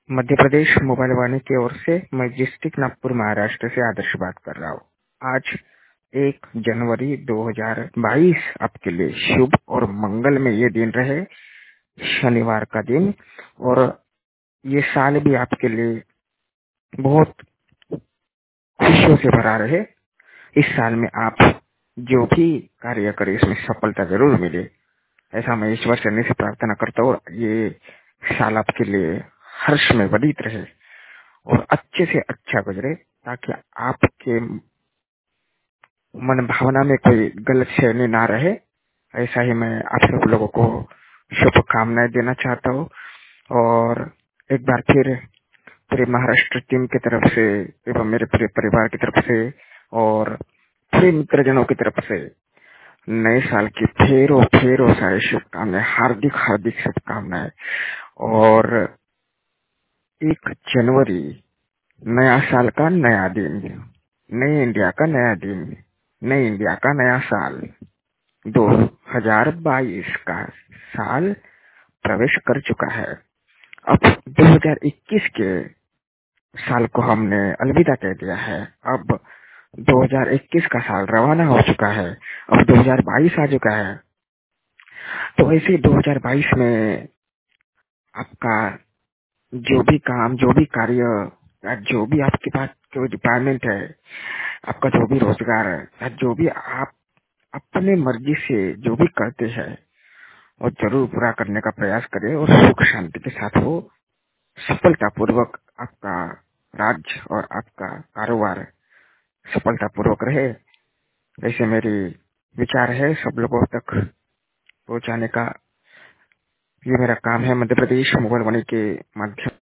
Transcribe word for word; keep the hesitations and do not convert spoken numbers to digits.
Madhya Pradesh mobile वाणी की ओर से मैं डिस्ट्रिक्ट नागपुर महाराष्ट्र से आदर्श बात कर रहा हूँ। आज एक जनवरी दो हज़ार बाईस आपके लिए शुभ और मंगल में ये दिन रहे, शनिवार का दिन, और ये साल भी आपके लिए बहुत खुशियों से भरा रहे। इस साल में आप जो भी कार्य करें इसमें सफलता जरूर मिले, ऐसा मैं ईश्वर से से प्रार्थना करता हूँ। ये साल आपके लिए हर्ष में वधित रहे और अच्छे से अच्छा गुजरे, ताकि आपके मन भावना में कोई गलत श्रेणी ना रहे। ऐसा ही मैं आप सब लोगों को शुभकामनाएं देना चाहता हूँ। और एक बार फिर पूरे महाराष्ट्र टीम की तरफ से एवं मेरे पूरे परिवार की तरफ से और पूरे मित्रजनों की तरफ से नए साल की फेरों फेरों सारी शुभकामनाएं, हार्दिक हार्दिक शुभकामनाएं। और एक जनवरी नया साल का नया दिन, नई इंडिया का नया दिन, नई इंडिया का नया साल, दो हज़ार बाईस का साल प्रवेश कर चुका है। अब दो हज़ार इक्कीस के साल को हमने अलविदा कह दिया है। अब दो हज़ार इक्कीस का साल रवाना हो चुका है, अब दो हज़ार बाईस आ चुका है। तो ऐसे दो हज़ार बाईस में आपका जो भी काम, जो भी कार्य, या जो भी आपके पास जो डिपार्टमेंट है, आपका जो भी रोजगार है, या जो भी आप अपने मर्जी से जो भी करते हैं, वो जरूर पूरा करने का प्रयास करें और सुख शांति के साथ हो, सफलता पूर्वक आपका राज्य और आपका कारोबार सफलता पूर्वक रहे। ऐसे मेरी विचार है सब लोगों तक पहुंचाने का। ये मेरा काम है मध्य प्रदेश मोबाइल वाणी के माध्यम